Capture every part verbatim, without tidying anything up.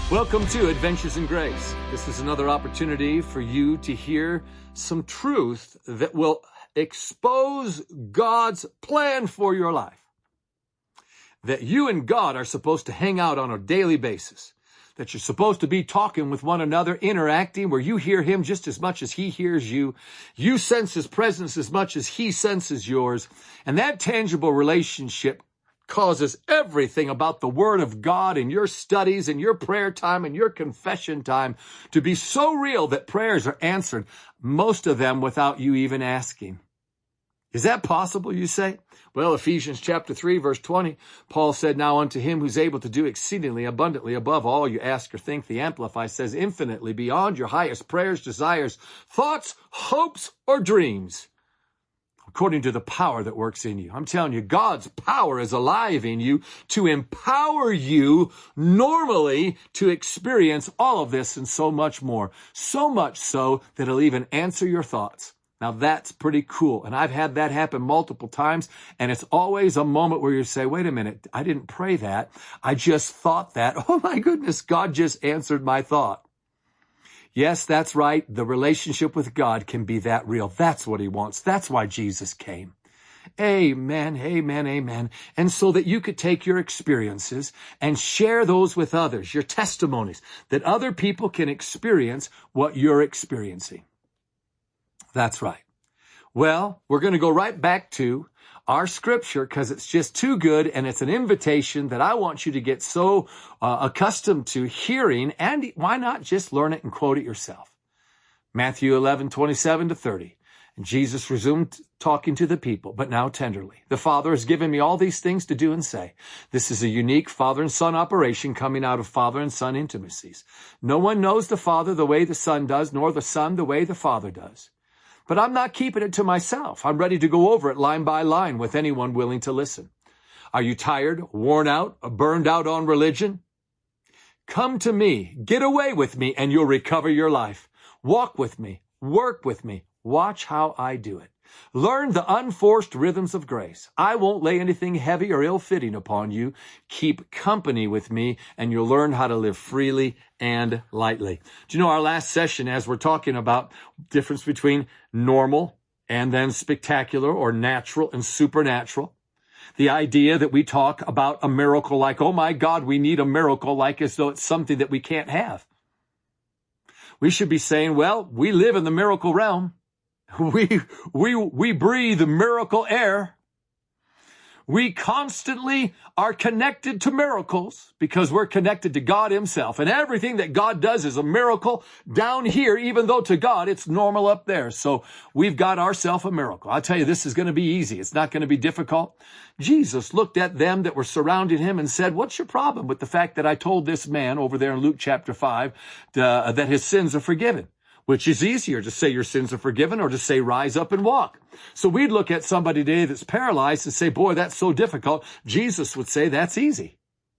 Welcome to Adventures in Grace. This is another opportunity for you to hear some truth that will expose God's plan for your life. That you and God are supposed to hang out on a daily basis. That you're supposed to be talking with one another, interacting, where you hear Him just as much as He hears you. You sense His presence as much as He senses yours. And that tangible relationship causes everything about the Word of God in your studies and your prayer time and your confession time to be so real that prayers are answered, most of them without you even asking. Is that possible, you say? Well, Ephesians chapter three, verse twenty, Paul said, "Now unto Him who's able to do exceedingly abundantly above all you ask or think," the Amplified says, "infinitely beyond your highest prayers, desires, thoughts, hopes, or dreams, according to the power that works in you." I'm telling you, God's power is alive in you to empower you normally to experience all of this and so much more. So much so that it'll even answer your thoughts. Now that's pretty cool. And I've had that happen multiple times. And it's always a moment where you say, wait a minute, I didn't pray that. I just thought that. Oh my goodness, God just answered my thought. Yes, that's right. The relationship with God can be that real. That's what He wants. That's why Jesus came. Amen, amen, amen. And so that you could take your experiences and share those with others, your testimonies, that other people can experience what you're experiencing. That's right. Well, we're going to go right back to our scripture because it's just too good, and it's an invitation that I want you to get so uh, accustomed to hearing, and why not just learn it and quote it yourself. Matthew eleven, twenty-seven to thirty. And Jesus resumed talking to the people, but now tenderly. "The Father has given me all these things to do and say." This is a unique father and son operation coming out of father and son intimacies. "No one knows the Father the way the Son does, nor the Son the way the Father does. But I'm not keeping it to myself. I'm ready to go over it line by line with anyone willing to listen. Are you tired, worn out, burned out on religion? Come to me, get away with me, and you'll recover your life. Walk with me, work with me, watch how I do it. Learn the unforced rhythms of grace. I won't lay anything heavy or ill-fitting upon you. Keep company with me, and you'll learn how to live freely and lightly." Do you know our last session, as we're talking about difference between normal and then spectacular or natural and supernatural? The idea that we talk about a miracle like, oh my God, we need a miracle, like as though it's something that we can't have. We should be saying, well, we live in the miracle realm. We, we, we breathe miracle air. We constantly are connected to miracles because we're connected to God Himself. And everything that God does is a miracle down here, even though to God it's normal up there. So we've got ourselves a miracle. I'll tell you, this is going to be easy. It's not going to be difficult. Jesus looked at them that were surrounding Him and said, what's your problem with the fact that I told this man over there in Luke chapter five uh, that his sins are forgiven? Which is easier, to say your sins are forgiven or to say rise up and walk? So we'd look at somebody today that's paralyzed and say, boy, that's so difficult. Jesus would say that's easy.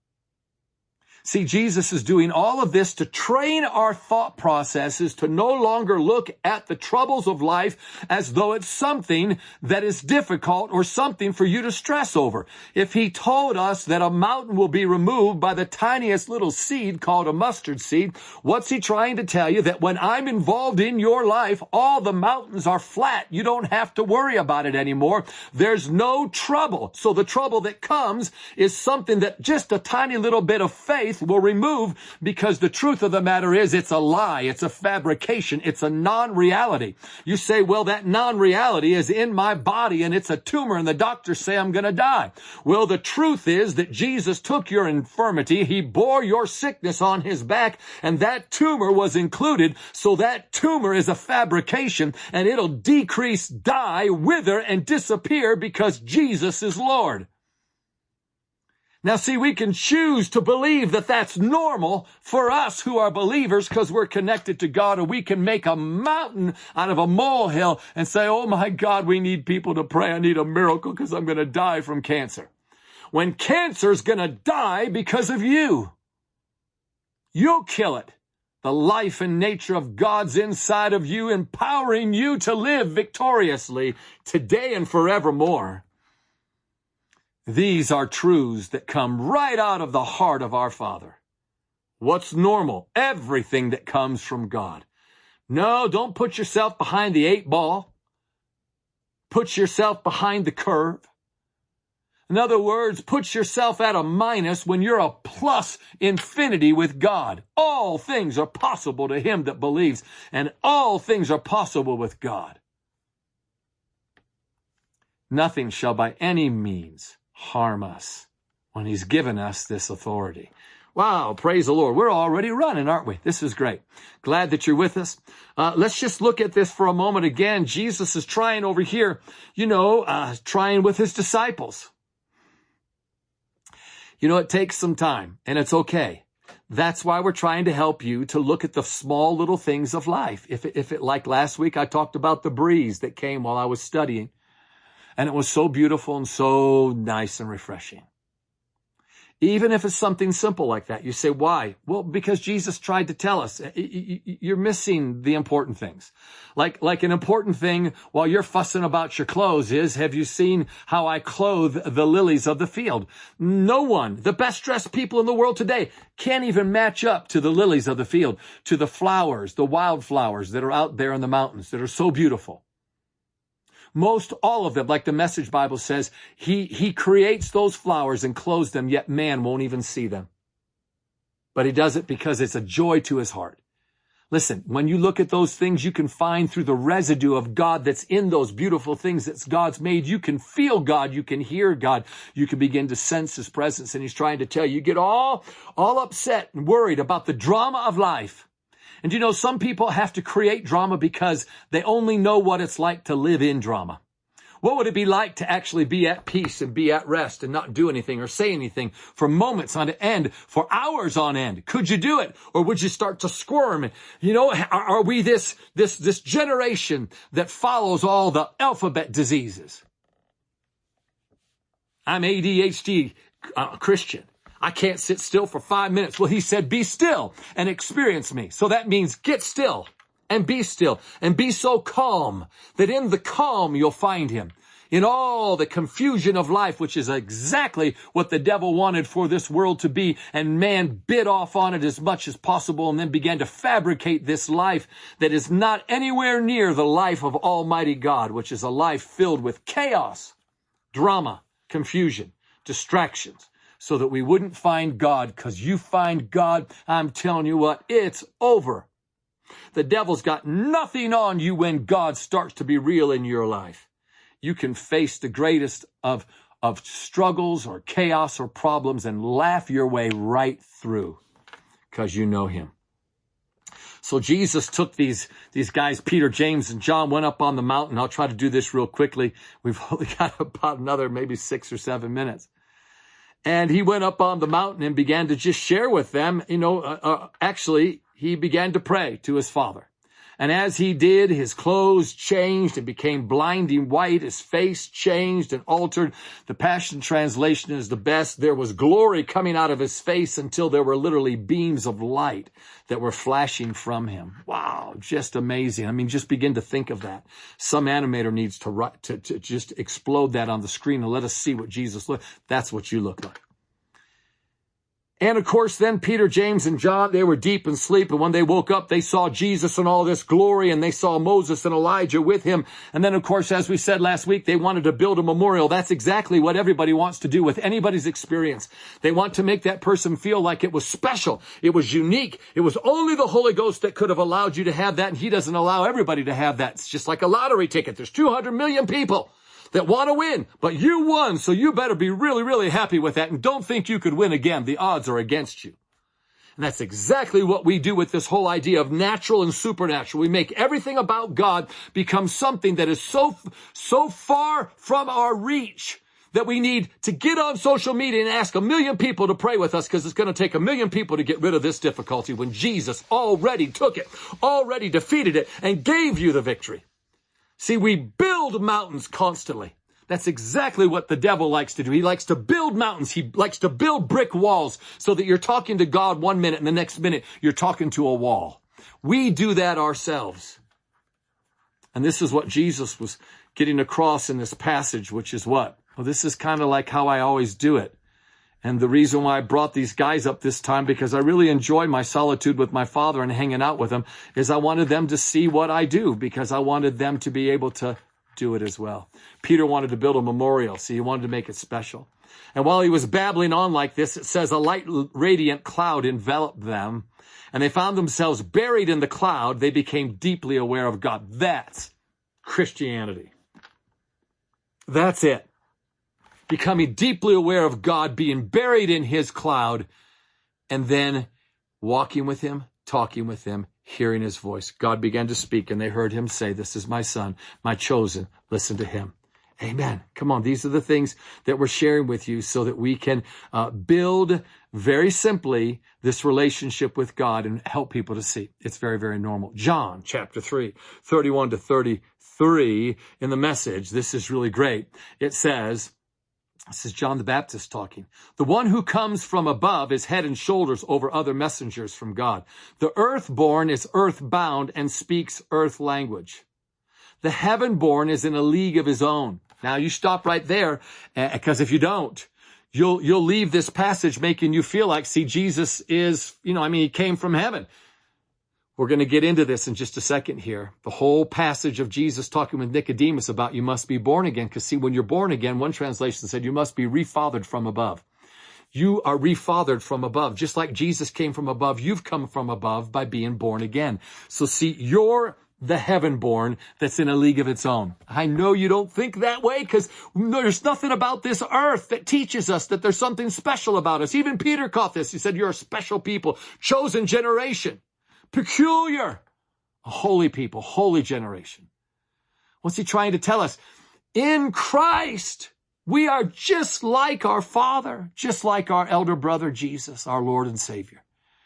See, Jesus is doing all of this to train our thought processes to no longer look at the troubles of life as though it's something that is difficult or something for you to stress over. If He told us that a mountain will be removed by the tiniest little seed called a mustard seed, what's He trying to tell you? That when I'm involved in your life, all the mountains are flat. You don't have to worry about it anymore. There's no trouble. So the trouble that comes is something that just a tiny little bit of faith will remove, because the truth of the matter is it's a lie. It's a fabrication. It's a non-reality. You say, well, that non-reality is in my body and it's a tumor and the doctors say I'm going to die. Well, the truth is that Jesus took your infirmity. He bore your sickness on His back, and that tumor was included. So that tumor is a fabrication, and it'll decrease, die, wither, and disappear because Jesus is Lord. Now, see, we can choose to believe that that's normal for us who are believers because we're connected to God, or we can make a mountain out of a molehill and say, oh my God, we need people to pray. I need a miracle because I'm going to die from cancer. When cancer's going to die because of you. You'll kill it. The life and nature of God's inside of you, empowering you to live victoriously today and forevermore. These are truths that come right out of the heart of our Father. What's normal? Everything that comes from God. No, don't put yourself behind the eight ball. Put yourself behind the curve. In other words, put yourself at a minus when you're a plus infinity with God. All things are possible to him that believes, and all things are possible with God. Nothing shall by any means harm us when he's given us this authority. Wow, praise the Lord. We're already running, aren't we? This is great. Glad that you're with us. Uh, let's just look at this for a moment again. Jesus is trying over here, you know, uh, trying with his disciples. You know, it takes some time, and it's okay. That's why we're trying to help you to look at the small little things of life. If it, if it, like last week, I talked about the breeze that came while I was studying, and it was so beautiful and so nice and refreshing. Even if it's something simple like that, you say, why? Well, because Jesus tried to tell us. You're missing the important things. Like, like an important thing while you're fussing about your clothes is, have you seen how I clothe the lilies of the field? No one, the best dressed people in the world today, can't even match up to the lilies of the field, to the flowers, the wildflowers that are out there in the mountains that are so beautiful. Most all of them, like the Message Bible says, he, he creates those flowers and clothes them, yet man won't even see them. But he does it because it's a joy to his heart. Listen, when you look at those things, you can find through the residue of God that's in those beautiful things that God's made. You can feel God. You can hear God. You can begin to sense his presence. And he's trying to tell you, you get all, all upset and worried about the drama of life. And you know, some people have to create drama because they only know what it's like to live in drama. What would it be like to actually be at peace and be at rest and not do anything or say anything for moments on end, for hours on end? Could you do it? Or would you start to squirm? You know, are we this, this, this generation that follows all the alphabet diseases? I'm A D H D uh, Christian. I can't sit still for five minutes. Well, he said, be still and experience me. So that means get still and be still and be so calm that in the calm you'll find him. In all the confusion of life, which is exactly what the devil wanted for this world to be, and man bit off on it as much as possible and then began to fabricate this life that is not anywhere near the life of Almighty God, which is a life filled with chaos, drama, confusion, distractions, so that we wouldn't find God, because you find God, I'm telling you what, it's over. The devil's got nothing on you when God starts to be real in your life. You can face the greatest of, of struggles or chaos or problems and laugh your way right through because you know him. So Jesus took these, these guys, Peter, James, and John, went up on the mountain. I'll try to do this real quickly. We've only got about another maybe six or seven minutes. And he went up on the mountain and began to just share with them, you know, uh, uh, actually, he began to pray to his Father. And as he did, his clothes changed and became blinding white. His face changed and altered. The Passion Translation is the best. There was glory coming out of his face until there were literally beams of light that were flashing from him. Wow, just amazing. I mean, just begin to think of that. Some animator needs to, to, to just explode that on the screen and let us see what Jesus looked. That's what you look like. And of course, then Peter, James, and John, they were deep in sleep. And when they woke up, they saw Jesus in all this glory, and they saw Moses and Elijah with him. And then, of course, as we said last week, they wanted to build a memorial. That's exactly what everybody wants to do with anybody's experience. They want to make that person feel like it was special. It was unique. It was only the Holy Ghost that could have allowed you to have that. And he doesn't allow everybody to have that. It's just like a lottery ticket. There's two hundred million people that want to win, but you won, so you better be really, really happy with that, and don't think you could win again. The odds are against you. And that's exactly what we do with this whole idea of natural and supernatural. We make everything about God become something that is so, so far from our reach that we need to get on social media and ask a million people to pray with us, because it's going to take a million people to get rid of this difficulty when Jesus already took it, already defeated it, and gave you the victory. See, we build mountains constantly. That's exactly what the devil likes to do. He likes to build mountains. He likes to build brick walls so that you're talking to God one minute and the next minute you're talking to a wall. We do that ourselves. And this is what Jesus was getting across in this passage, which is what? Well, this is kind of like how I always do it. And the reason why I brought these guys up this time, because I really enjoy my solitude with my father and hanging out with them, is I wanted them to see what I do, because I wanted them to be able to do it as well. Peter wanted to build a memorial, so he wanted to make it special. And while he was babbling on like this, it says a light radiant cloud enveloped them, and they found themselves buried in the cloud. They became deeply aware of God. That's Christianity. That's it. Becoming deeply aware of God, being buried in his cloud, and then walking with him, talking with him, hearing his voice. God began to speak, and they heard him say, "This is my son, my chosen. Listen to him." Amen. Come on. These are the things that we're sharing with you so that we can uh, build very simply this relationship with God and help people to see. It's very, very normal. John chapter three, thirty-one to thirty-three in the Message. This is really great. It says, this is John the Baptist talking. "The one who comes from above is head and shoulders over other messengers from God. The earth-born is earth-bound and speaks earth language. The heaven-born is in a league of his own." Now you stop right there, because uh, if you don't, you'll you'll leave this passage making you feel like, see, Jesus is, you know, I mean, he came from heaven. We're going to get into this in just a second here. The whole passage of Jesus talking with Nicodemus about you must be born again. Because see, when you're born again, one translation said you must be refathered from above. You are refathered from above. Just like Jesus came from above, you've come from above by being born again. So see, you're the heaven-born that's in a league of its own. I know you don't think that way, because there's nothing about this earth that teaches us that there's something special about us. Even Peter caught this. He said, "You're a special people, chosen generation, peculiar, a holy people, holy generation." What's he trying to tell us? In Christ, we are just like our Father, just like our elder brother Jesus, our Lord and Savior.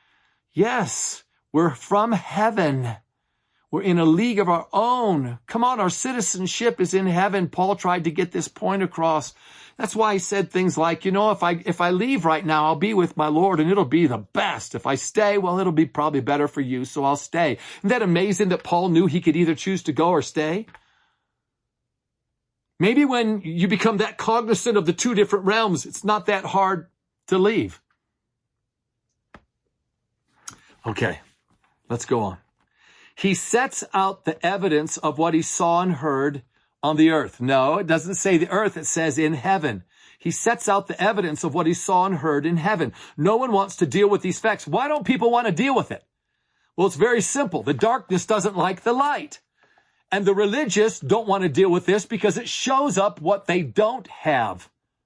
Yes, we're from heaven. We're in a league of our own. Come on, our citizenship is in heaven. Paul tried to get this point across. That's why he said things like, you know, if I if I leave right now, I'll be with my Lord, and it'll be the best. If I stay, well, it'll be probably better for you, so I'll stay. Isn't that amazing that Paul knew he could either choose to go or stay? Maybe when you become that cognizant of the two different realms, it's not that hard to leave. Okay, let's go on. He sets out the evidence of what he saw and heard on the earth. No, it doesn't say the earth. It says in heaven. He sets out the evidence of what he saw and heard in heaven. No one wants to deal with these facts. Why don't people want to deal with it? Well, it's very simple. The darkness doesn't like the light. And the religious don't want to deal with this because it shows up what they don't have.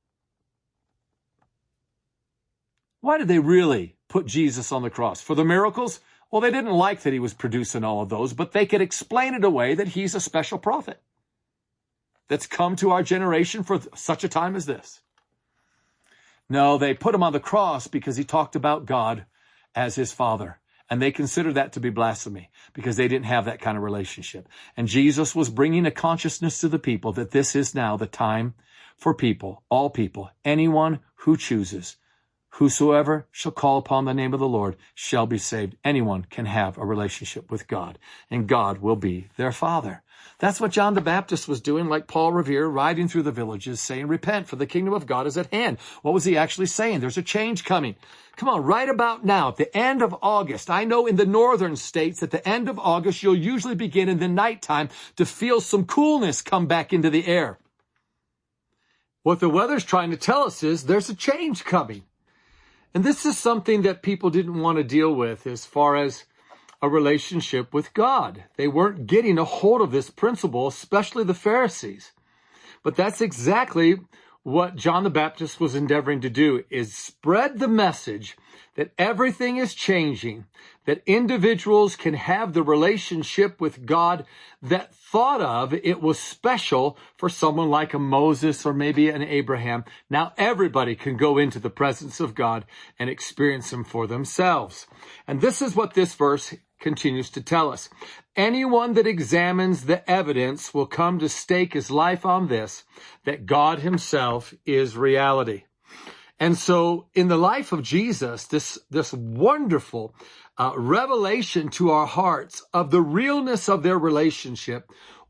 Why did they really put Jesus on the cross? For the miracles? Well, they didn't like that he was producing all of those, but they could explain it away that he's a special prophet that's come to our generation for such a time as this. No, they put him on the cross because he talked about God as his Father. And they considered that to be blasphemy because they didn't have that kind of relationship. And Jesus was bringing a consciousness to the people that this is now the time for people, all people, anyone who chooses. Whosoever shall call upon the name of the Lord shall be saved. Anyone can have a relationship with God, and God will be their Father. That's what John the Baptist was doing, like Paul Revere, riding through the villages saying, repent, for the kingdom of God is at hand. What was he actually saying? There's a change coming. Come on, right about now, at the end of August, I know in the northern states, at the end of August, you'll usually begin in the nighttime to feel some coolness come back into the air. What the weather's trying to tell us is there's a change coming. And this is something that people didn't want to deal with as far as a relationship with God. They weren't getting a hold of this principle, especially the Pharisees. But that's exactly what John the Baptist was endeavoring to do, is spread the message that everything is changing, that individuals can have the relationship with God that thought of it was special for someone like a Moses or maybe an Abraham. Now everybody can go into the presence of God and experience him for themselves. And this is what this verse continues to tell us. Anyone that examines the evidence will come to stake his life on this, that God himself is reality. And so in the life of Jesus, this, this wonderful uh, revelation to our hearts of the realness of their relationship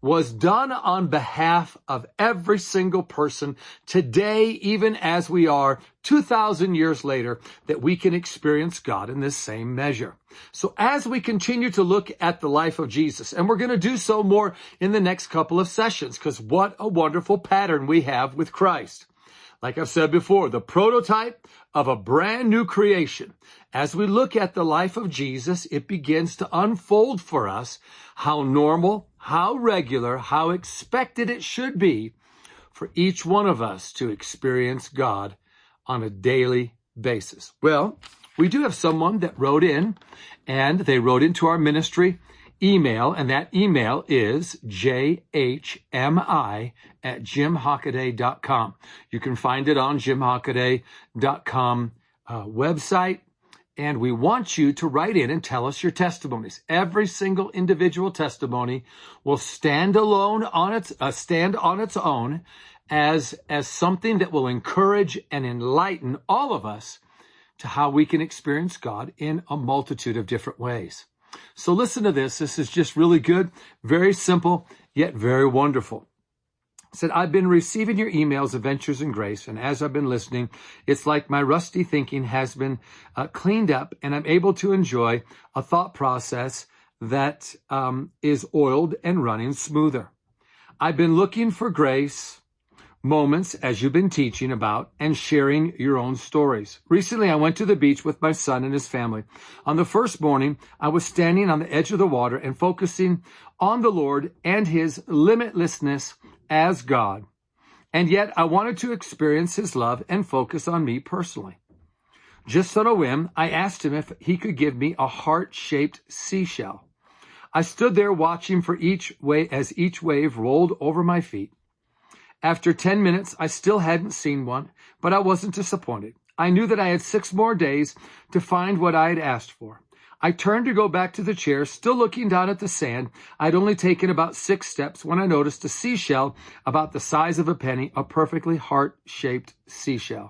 was done on behalf of every single person today, even as we are two thousand years later, that we can experience God in this same measure. So as we continue to look at the life of Jesus, and we're going to do so more in the next couple of sessions, because what a wonderful pattern we have with Christ. Like I've said before, the prototype of a brand new creation. As we look at the life of Jesus, it begins to unfold for us how normal, how regular, how expected it should be for each one of us to experience God on a daily basis. Well, we do have someone that wrote in, and they wrote into our ministry email, and that email is j h m i at jim hockaday dot com. You can find it on jim hockaday dot com uh, website, and we want you to write in and tell us your testimonies. Every single individual testimony will stand alone on its uh, stand on its own as as something that will encourage and enlighten all of us to how we can experience God in a multitude of different ways. So listen to this. This is just really good, very simple, yet very wonderful. It said, I've been receiving your emails, Adventures in Grace, and as I've been listening, it's like my rusty thinking has been uh, cleaned up, and I'm able to enjoy a thought process that um, is oiled and running smoother. I've been looking for grace moments as you've been teaching about and sharing your own stories. Recently, I went to the beach with my son and his family. On the first morning, I was standing on the edge of the water and focusing on the Lord and his limitlessness as God. And yet I wanted to experience his love and focus on me personally. Just on a whim, I asked him if he could give me a heart-shaped seashell. I stood there watching for each wave as each wave rolled over my feet. After ten minutes, I still hadn't seen one, but I wasn't disappointed. I knew that I had six more days to find what I had asked for. I turned to go back to the chair, still looking down at the sand. I'd only taken about six steps when I noticed a seashell about the size of a penny, a perfectly heart-shaped seashell.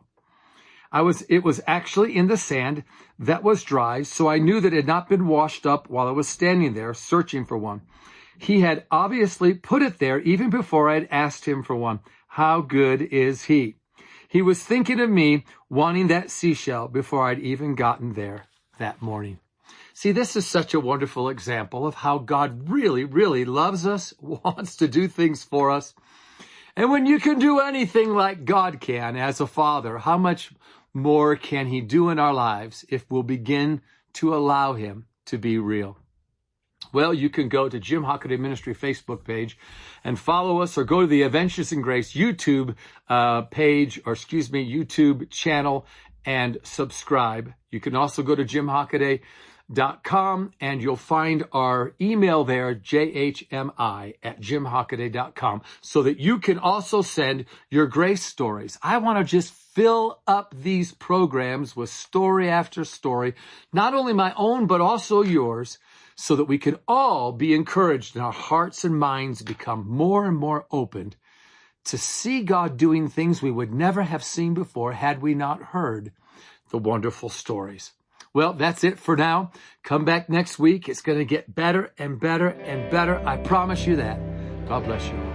I was, it was actually in the sand that was dry, so I knew that it had not been washed up while I was standing there searching for one. He had obviously put it there even before I had asked him for one. How good is he? He was thinking of me wanting that seashell before I'd even gotten there that morning. See, this is such a wonderful example of how God really, really loves us, wants to do things for us. And when you can do anything like God can as a father, how much more can he do in our lives if we'll begin to allow him to be real? Well, you can go to Jim Hockaday Ministry Facebook page and follow us, or go to the Adventures in Grace YouTube uh, page, or excuse me, YouTube channel, and subscribe. You can also go to jim hockaday dot com, and you'll find our email there, j h m i at jim hockaday dot com, so that you can also send your grace stories. I want to just fill up these programs with story after story, not only my own, but also yours, so that we can all be encouraged and our hearts and minds become more and more opened to see God doing things we would never have seen before had we not heard the wonderful stories. Well, that's it for now. Come back next week. It's going to get better and better and better. I promise you that. God bless you.